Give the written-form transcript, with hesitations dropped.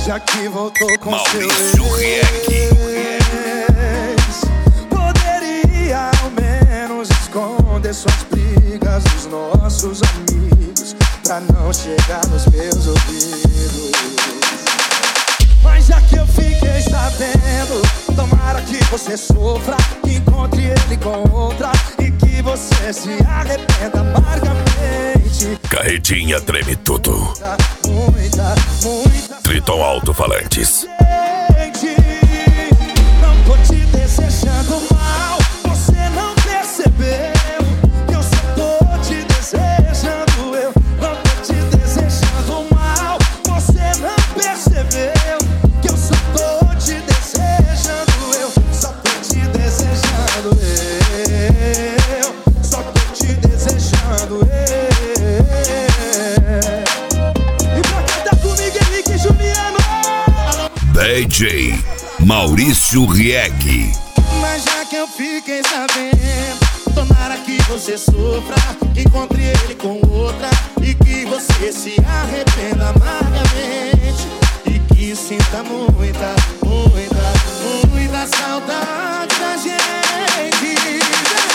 Já que voltou com Maurício Riek. Poderia ao menos esconder suas brigas dos nossos amigos, pra não chegar nos meus ouvidos. Mas já que eu fiquei sabendo, tomara que você sofra, que encontre ele com outra e que você se arrependa amargamente. Carretinha treme tudo. Muita Triton Alto-Falantes. gente, não tô te desejando mal. Você não percebeu que eu só tô te desejando. Eu não tô te desejando mal. Você não percebeu que eu só tô te desejando. Eu só tô te desejando. Eu só tô te desejando. E pra cantar comigo, Henrique Juliano. DJ Maurício Riek. Mas já que eu fiquei sabendo, tomara que você sofra, que encontre ele com outra e que você se arrependa amargamente e que sinta muita saudade da gente.